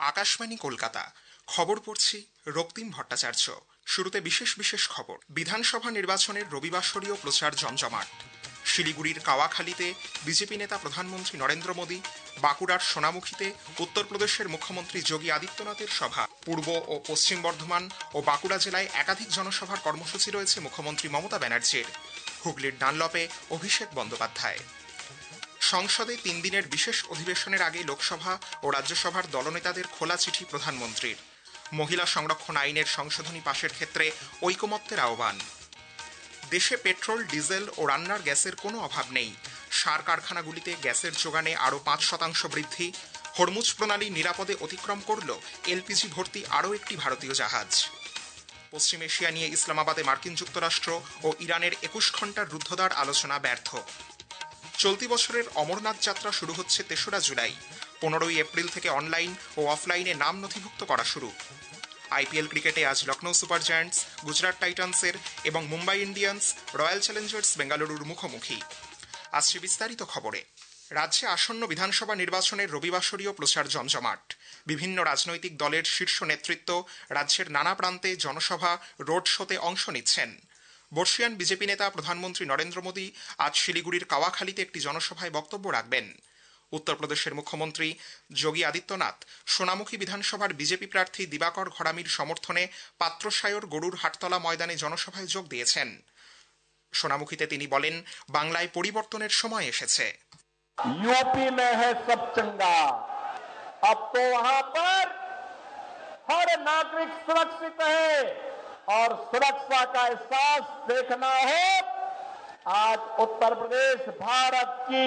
আকাশবাণী কলকাতা। খবর পড়ছি রক্তিম ভট্টাচার্য। শুরুতে বিশেষ বিশেষ খবর। বিধানসভা নির্বাচনের রবিবাসরীয় প্রচার জমজমাট। শিলিগুড়ির কাওয়াখালীতে বিজেপি নেতা প্রধানমন্ত্রী নরেন্দ্র মোদী, বাঁকুড়ার সোনামুখীতে উত্তরপ্রদেশের মুখ্যমন্ত্রী যোগী আদিত্যনাথের সভা। পূর্ব ও পশ্চিম বর্ধমান ও বাঁকুড়া জেলায় একাধিক জনসভার কর্মসূচি রয়েছে মুখ্যমন্ত্রী মমতা ব্যানার্জির। হুগলির ডানলপে অভিষেক বন্দ্যোপাধ্যায়। সংসদে 3 দিনের বিশেষ অধিবেশনের আগে লোকসভা ও রাজ্যসভার দলনেতাদের খোলা চিঠি প্রধানমন্ত্রীর। মহিলা সংরক্ষণ আইনের সংশোধনী পাশের ক্ষেত্রে ঐকমত্যের আহ্বান। দেশে পেট্রোল, ডিজেল ও রান্নার গ্যাসের কোনো অভাব নেই। সার কারখানাগুলিতে গ্যাসের যোগানে আরও 5% বৃদ্ধি। হরমুজ প্রণালী নিরাপদে অতিক্রম করল এলপিজি ভর্তি আরও একটি ভারতীয় জাহাজ। পশ্চিম এশিয়া নিয়ে ইসলামাবাদে মার্কিন যুক্তরাষ্ট্র ও ইরানের 21 ঘণ্টার রুদ্ধদ্বার আলোচনা ব্যর্থ। চলতি বছরের অমরনাথ যাত্রা শুরু হচ্ছে 3রা জুলাই। 15ই এপ্রিল থেকে অনলাইন ও অফলাইনে নাম নথিভুক্ত করা শুরু। আইপিএল ক্রিকেটে আজ লখনৌ সুপার জায়ান্টস গুজরাট টাইটান্সের এবং মুম্বাই ইন্ডিয়ান্স রয়্যাল চ্যালেঞ্জার্স বেঙ্গালুরুর মুখোমুখি। আসছে বিস্তারিত খবরে। রাজ্যে আসন্ন বিধানসভা নির্বাচনের রবিবাসরীয় প্রচার জমজমাট। বিভিন্ন রাজনৈতিক দলের শীর্ষ নেতৃত্ব রাজ্যের নানা প্রান্তে জনসভা, রোড শোতে অংশ নিচ্ছেন। বর্ষিয়ান বিজেপি নেতা প্রধানমন্ত্রী নরেন্দ্র মোদী আজ শিলিগুড়ির কাওয়াখালীতে একটি জনসভায় বক্তব্য রাখবেন। উত্তরপ্রদেশের মুখ্যমন্ত্রী যোগী আদিত্যনাথ সোনামুখী বিধানসভার বিজেপি প্রার্থী দিবাকর ঘরামির সমর্থনে পাত্রসায়র গরুর হাটতলা ময়দানে জনসভায় যোগ দিয়েছেন। সোনামুখীতে তিনি বলেন, বাংলায় পরিবর্তনের সময় এসেছে। यूपी में है सब चंगा, अब तो वहां पर हर नागरिक सुरक्षित है और सुरक्षा का एहसास देखना हो। आज उत्तर प्रदेश भारत की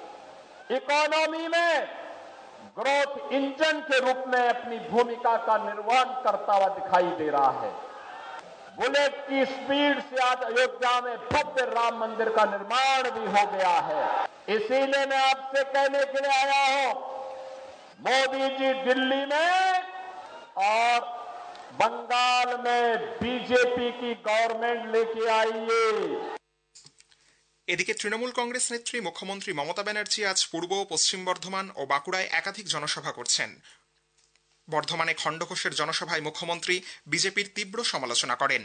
इकोनॉमी में ग्रोथ इंजन के रूप में अपनी भूमिका का निर्वहन करता हुआ दिखाई दे रहा है। बुलेट की स्पीड से आज अयोध्या में भव्य राम मंदिर का निर्माण भी हो गया है। इसीलिए मैं आपसे कहने के लिए आया हूं, मोदी जी दिल्ली में और बंगाल में बीजेपी की गवर्नमेंट लेके आइए। এদিকে তৃণমূল কংগ্রেস নেত্রী মুখ্যমন্ত্রী মমতা ব্যানার্জি আজ পূর্ব, পশ্চিম বর্ধমান ও বাঁকুড়ায় একাধিক জনসভা করছেন। বর্ধমানে খণ্ডঘোষের জনসভায় মুখ্যমন্ত্রী বিজেপির তীব্র সমালোচনা করেন।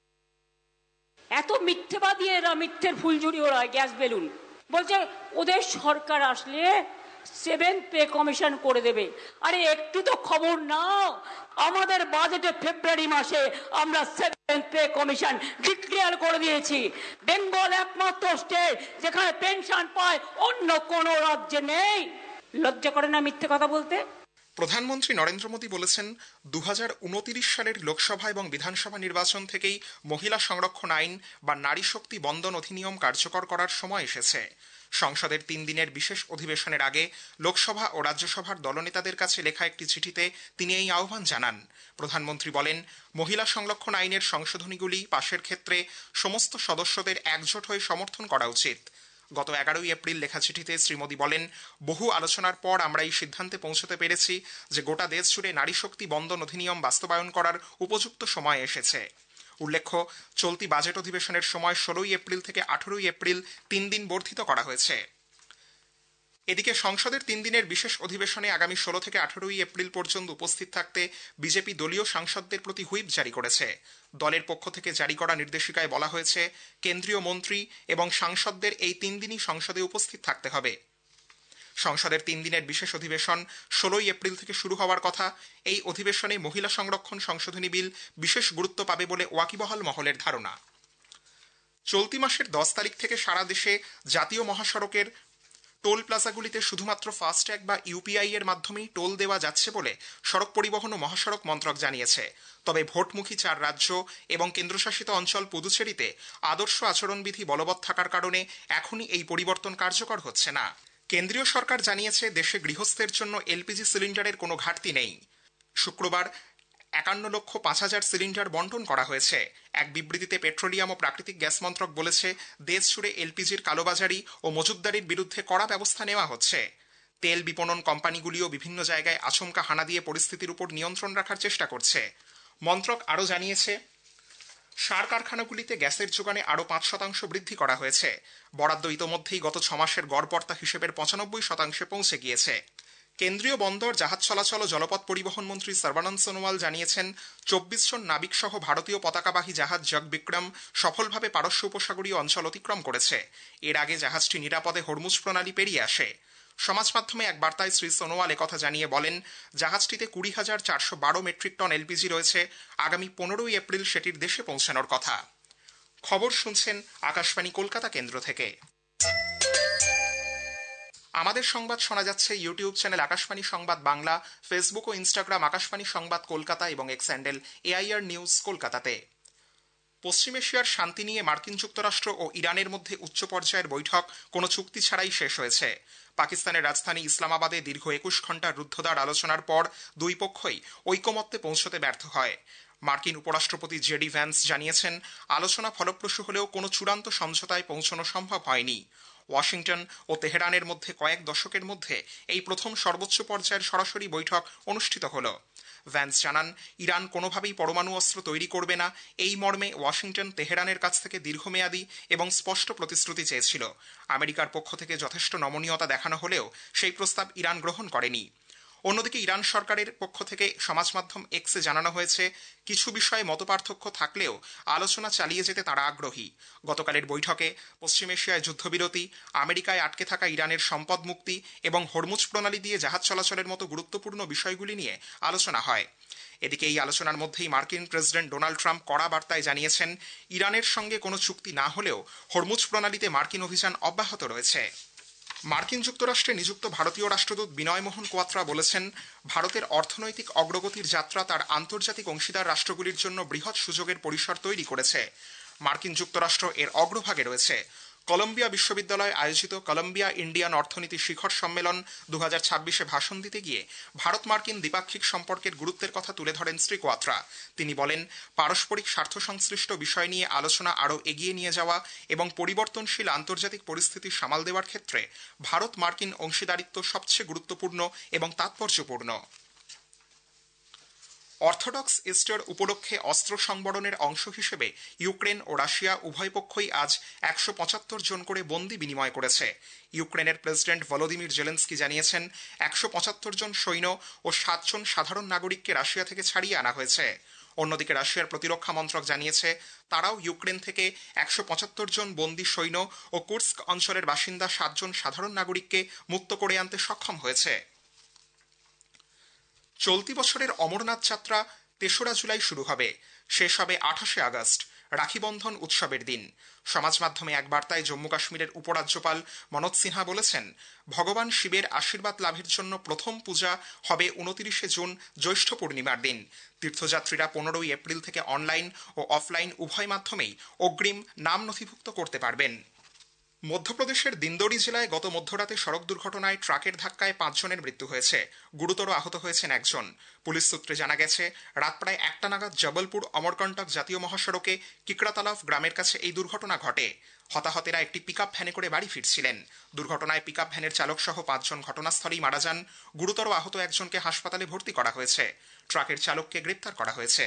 এত মিথ্যেবাদী এরা, মিথ্যের ফুলঝুরি ওরা, গ্যাস বেলুন বলছে ওদের সরকার আসলে 7th পে কমিশন করে দেবে। আরে একটু তো খবর নাও, আমাদের বাজেটে ফেব্রুয়ারি মাসে আমরা 7th পে কমিশন ডিক্লেয়ার করে দিয়েছি। বেঙ্গল একমাত্র স্টেট যেখানে পেনশন পায়, অন্য কোনো রাজ্যে নেই। লজ্জা করে না মিথ্যে কথা বলতে? প্রধানমন্ত্রী নরেন্দ্র মোদী বলেছেন, 2029 সালের লোকসভা এবং বিধানসভা নির্বাচন থেকেই মহিলা সংরক্ষণ আইন বা নারী শক্তি বন্দন অধিনিয়ম কার্যকর করার সময় এসেছে। সংসদের 3 দিনের বিশেষ অধিবেশনের আগে লোকসভা ও রাজ্যসভার দলনেতাদের কাছে লেখা একটি চিঠিতে তিনি এই আহ্বান জানান। প্রধানমন্ত্রী বলেন, মহিলা সংরক্ষণ আইনের সংশোধনীগুলি পাশের ক্ষেত্রে সমস্ত সদস্যদের একজোট হয়ে সমর্থন করা উচিত। গত 11ই এপ্রিল লেখা চিঠিতে শ্রী মোদী বলেন, বহু আলোচনার পর আমরা এই সিদ্ধান্তে পৌঁছতে পেরেছি যে গোটা দেশ জুড়ে নারী শক্তি বন্দন অধিনিয়ম বাস্তবায়ন করার উপযুক্ত সময় এসেছে। উল্লেখ্য, চলতি বাজেট অধিবেশনের সময় 16ই এপ্রিল থেকে 18ই এপ্রিল 3 দিন বর্ধিত করা হয়েছে। এদিকে সংসদের 3 দিনের বিশেষ অধিবেশনে আগামী 16 থেকে 18ই এপ্রিল পর্যন্ত উপস্থিত থাকতে বিজেপি দলীয় সাংসদদের প্রতি হুইপ জারি করেছে। দলের পক্ষ থেকে জারি করা নির্দেশিকায় বলা হয়েছে, কেন্দ্রীয় মন্ত্রী এবং সাংসদদের এই 3 দিনই সংসদে উপস্থিত থাকতে হবে। সংসদের 3 দিনের বিশেষ অধিবেশন 16ই এপ্রিল থেকে শুরু হওয়ার কথা। এই অধিবেশনে মহিলা সংরক্ষণ সংশোধনী বিল বিশেষ গুরুত্ব পাবে বলে ওয়াকিবহাল মহলের ধারণা। চলতি মাসের 10 তারিখ থেকে সারা দেশে জাতীয় মহাসড়কের টোল প্লাজাগুলিতে শুধুমাত্র ফাস্ট্যাগ বা ইউপিআই এর মাধ্যমেই টোল দেওয়া যাচ্ছে বলে সড়ক পরিবহন ও মহাসড়ক মন্ত্রক জানিয়েছে। তবে ভোটমুখী 4 রাজ্য এবং কেন্দ্রশাসিত অঞ্চল পুদুচেরিতে আদর্শ আচরণবিধি বলবৎ থাকার কারণে এখনই এই পরিবর্তন কার্যকর হচ্ছে না। কেন্দ্রীয় সরকার জানিয়েছে, দেশে গৃহস্থের জন্য এলপিজি সিলিন্ডারের কোনো ঘাটতি নেই। শুক্রবার 51,05,000 সিলিন্ডার বন্টন করা হয়েছে। এক বিবৃতিতে পেট্রোলিয়াম ও প্রাকৃতিক গ্যাস মন্ত্রক বলেছে, দেশ জুড়ে এলপিজির কালোবাজারি ও মজুতদারির বিরুদ্ধে কড়া ব্যবস্থা নেওয়া হচ্ছে। তেল বিপণন কোম্পানিগুলিও বিভিন্ন জায়গায় আচমকা হানা দিয়ে পরিস্থিতির উপর নিয়ন্ত্রণ রাখার চেষ্টা করছে। মন্ত্রক আরও জানিয়েছে, সার কারখানাগুলিতে গ্যাসের যোগানে আরও 5% বৃদ্ধি করা হয়েছে। বরাদ্দ ইতোমধ্যেই গত 6 মাসের গড়পড়তা হিসেবের 95% পৌঁছে গিয়েছে। কেন্দ্রীয় বন্দর জাহাজ চলাচল ও জলপথ পরিবহন মন্ত্রী সর্বানন্দ সোনোয়াল জানিয়েছেন 24 জন নাবিক সহ ভারতীয় পতাকাবাহী জাহাজ জগ বিক্রম সফলভাবে পারস্য উপসাগরীয় অঞ্চল অতিক্রম করেছে। এর আগে জাহাজটি নিরাপদে হরমুজ প্রণালী পেরিয়ে আসে। সমাজ মাধ্যমে এক বার্তায় শ্রী সোনোয়াল একথা জানিয়ে বলেন, জাহাজটিতে 20,412 মেট্রিক টন এলপিজি রয়েছে। আগামী 15 এপ্রিল সেটির দেশে পৌঁছানোর কথা। খবর শুনছেন আকাশবাণী কলকাতা কেন্দ্র থেকে। আমাদের সংবাদ শোনা যাচ্ছে ইউটিউব চ্যানেল আকাশবাণী সংবাদ বাংলা, ফেসবুক ও ইনস্টাগ্রাম আকাশবাণী সংবাদ কলকাতা এবং এক্স হ্যান্ডেল AIR নিউজ কলকাতাতে। পশ্চিম এশিয়ার শান্তি নিয়ে মার্কিন যুক্তরাষ্ট্র ও ইরানের মধ্যে উচ্চ পর্যায়ের বৈঠক কোনো চুক্তি ছাড়াই শেষ হয়েছে। পাকিস্তানের রাজধানী ইসলামাবাদে দীর্ঘ 21 ঘণ্টার রুদ্ধদ্বার আলোচনার পর দুই পক্ষই ঐকমত্যে পৌঁছতে ব্যর্থ হয়। মার্কিন উপরাষ্ট্রপতি জেডি ভ্যান্স জানিয়েছেন, আলোচনা ফলপ্রসূ হলেও কোনো চূড়ান্ত সমঝোতায় পৌঁছানো সম্ভব হয়নি। ওয়াশিংটন ও তেহরানের মধ্যে কয়েক দশকের মধ্যে এই প্রথম সর্বোচ্চ পর্যায়ের সরাসরি বৈঠক অনুষ্ঠিত হল। ভ্যান্স জানান, ইরান কোনোভাবেই পরমাণু অস্ত্র তৈরি করবে না, এই মর্মে ওয়াশিংটন তেহরানের কাছ থেকে দীর্ঘমেয়াদী এবং স্পষ্ট প্রতিশ্রুতি চেয়েছিল। আমেরিকার পক্ষ থেকে যথেষ্ট নমনীয়তা দেখানো হলেও সেই প্রস্তাব ইরান গ্রহণ করেনি। অন্যদিকে ইরান সরকারের পক্ষ থেকে সমাজ মাধ্যম এক্সে জানানো হয়েছে, কিছু বিষয়ে মতপার্থক্য থাকলেও আলোচনা চালিয়ে যেতে তারা আগ্রহী। গতকালের বৈঠকে পশ্চিম এশিয়ায় যুদ্ধবিরতি, আমেরিকায় আটকে থাকা ইরানের সম্পদ মুক্তি এবং হরমুজ প্রণালী দিয়ে জাহাজ চলাচলের মতো গুরুত্বপূর্ণ বিষয়গুলি নিয়ে আলোচনা হয়। এদিকে এই আলোচনার মধ্যেই মার্কিন প্রেসিডেন্ট ডোনাল্ড ট্রাম্প কড়া বার্তায় জানিয়েছেন, ইরানের সঙ্গে কোনো চুক্তি না হলেও হরমুজ প্রণালীতে মার্কিন অভিযান অব্যাহত রয়েছে। মার্কিন যুক্তরাষ্ট্রে নিযুক্ত ভারতীয় রাষ্ট্রদূত বিনয় মোহন কোয়াত্রা বলেছেন, ভারতের অর্থনৈতিক অগ্রগতির যাত্রা তার আন্তর্জাতিক অংশীদার রাষ্ট্রগুলির জন্য বৃহৎ সুযোগের পরিসর তৈরি করেছে। মার্কিন যুক্তরাষ্ট্র এর অগ্রভাগে রয়েছে। কলম্বিয়া বিশ্ববিদ্যালয়ে আয়োজিত কলম্বিয়া ইন্ডিয়ান অর্থনীতি শিখর সম্মেলন 2026-এ ভাষণ দিতে গিয়ে ভারত মার্কিন দ্বিপাক্ষিক সম্পর্কের গুরুত্বের কথা তুলে ধরেন শ্রী কোয়াত্রা। তিনি বলেন, পারস্পরিক স্বার্থ সংশ্লিষ্ট বিষয় নিয়ে আলোচনা আরও এগিয়ে নিয়ে যাওয়া এবং পরিবর্তনশীল আন্তর্জাতিক পরিস্থিতি সামাল দেওয়ার ক্ষেত্রে ভারত মার্কিন অংশীদারিত্ব সবচেয়ে গুরুত্বপূর্ণ এবং তাৎপর্যপূর্ণ। অর্থোডক্স ইস্টার উপলক্ষে অস্ত্র সংবরণের অংশ হিসেবে ইউক্রেন ও রাশিয়া উভয় পক্ষই আজ 175 জন করে বন্দী বিনিময় করেছে। ইউক্রেনের প্রেসিডেন্ট ভলোদিমির জেলেনস্কি জানিয়েছেন, 175 জন সৈন্য ও 7 জন সাধারণ নাগরিককে রাশিয়া থেকে ছাড়িয়ে আনা হয়েছে। অন্যদিকে রাশিয়ার প্রতিরক্ষা মন্ত্রক জানিয়েছে, তারাও ইউক্রেন থেকে 175 জন বন্দী সৈন্য ও কুর্স্ক অঞ্চলের বাসিন্দা 7 জন সাধারণ নাগরিককে মুক্ত করে আনতে সক্ষম হয়েছে। চলতি বছরের অমরনাথ যাত্রা 3রা জুলাই শুরু হবে, শেষ হবে 28শে আগস্ট, রাখিবন্ধন উৎসবের দিন। সমাজ মাধ্যমে এক বার্তায় জম্মু কাশ্মীরের উপরাজ্যপাল মনোজ সিনহা বলেছেন, ভগবান শিবের আশীর্বাদ লাভের জন্য প্রথম পূজা হবে 29শে জুন জ্যৈষ্ঠ পূর্ণিমার দিন। তীর্থযাত্রীরা 15 এপ্রিল থেকে অনলাইন ও অফলাইন উভয় মাধ্যমেই অগ্রিম নাম নথিভুক্ত করতে পারবেন। মধ্যপ্রদেশের দিন্দোরি জেলায় গত মধ্যরাতে সড়ক দুর্ঘটনায় ট্রাকের ধাক্কায় 5 জনের মৃত্যু হয়েছে, গুরুতর আহত হয়েছেন 1 জন। পুলিশ সূত্রে জানা গেছে, রাত প্রায় 1টা নাগাদ জবলপুর অমরকন্টক জাতীয় মহাসড়কে কিকরাতালাফ গ্রামের কাছে এই দুর্ঘটনা ঘটে। হতাহতেরা একটি পিকআপ ভ্যানে করে বাড়ি ফিরছিলেন। দুর্ঘটনায় পিকআপ ভ্যানের চালক সহ 5 জন ঘটনাস্থলেই মারা যান। গুরুতর আহত 1 জনকে হাসপাতালে ভর্তি করা হয়েছে। ট্রাকের চালককে গ্রেপ্তার করা হয়েছে।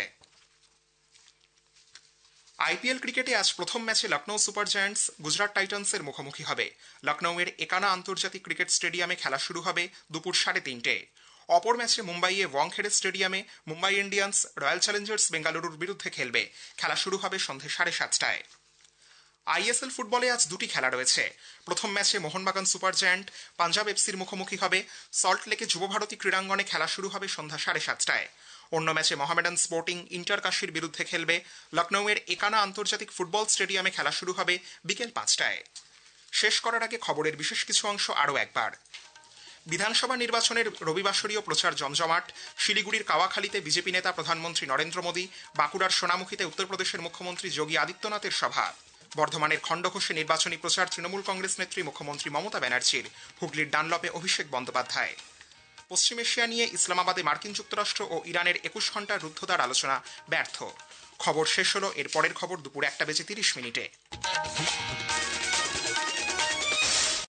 আইপিএল ক্রিকেটে আজ প্রথম ম্যাচে লখনৌ সুপার জায়ান্টস গুজরাট টাইটান্সের মুখোমুখি হবে। লখনৌয়ের একানা আন্তর্জাতিক ক্রিকেট স্টেডিয়ামে খেলা শুরু হবে দুপুর 3:30টায়। অপর ম্যাচে মুম্বাইয়ে ওয়াংখেড়ে স্টেডিয়ামে মুম্বাই ইন্ডিয়ান্স রয়্যাল চ্যালেঞ্জার্স বেঙ্গালুরুর বিরুদ্ধে খেলবে। খেলা শুরু হবে সন্ধে 7:30টায়। আইএসএল ফুটবলে আজ 2টি খেলা রয়েছে। প্রথম ম্যাচে মোহনবাগান সুপার জায়ান্ট পাঞ্জাব এফসির মুখোমুখি হবে। সল্টলেকে যুবভারতী ক্রীড়াঙ্গনে খেলা শুরু হবে সন্ধ্যা 7:30টায়। অন্য ম্যাচে মোহামেডান স্পোর্টিং ইন্টার কাশির বিরুদ্ধে খেলবে। লখনৌয়ের একানা আন্তর্জাতিক ফুটবল স্টেডিয়ামে খেলা শুরু হবে বিকেল 5টায়। শেষ করার আগে খবরের বিশেষ কিছু অংশ আরও একবার। বিধানসভা নির্বাচনের রবিবাসরীয় প্রচার জমজমাট। শিলিগুড়ির কাওয়াখালীতে বিজেপি নেতা প্রধানমন্ত্রী নরেন্দ্র মোদী, বাঁকুড়ার সোনামুখীতে উত্তরপ্রদেশের মুখ্যমন্ত্রী যোগী আদিত্যনাথের সভা। বর্ধমানের খণ্ডঘোষে নির্বাচনী প্রচার তৃণমূল কংগ্রেস নেত্রী মুখ্যমন্ত্রী মমতা ব্যানার্জির। হুগলির ডানলপে অভিষেক বন্দ্যোপাধ্যায়। পশ্চিম এশিয়া নিয়ে ইসলামাবাদে মার্কিন যুক্তরাষ্ট্র ও ইরানের 21 ঘণ্টার রুদ্ধদ্বার আলোচনা ব্যর্থ। খবর শেষ হলো। এর পরের খবর দুপুর 1:30 মিনিটে।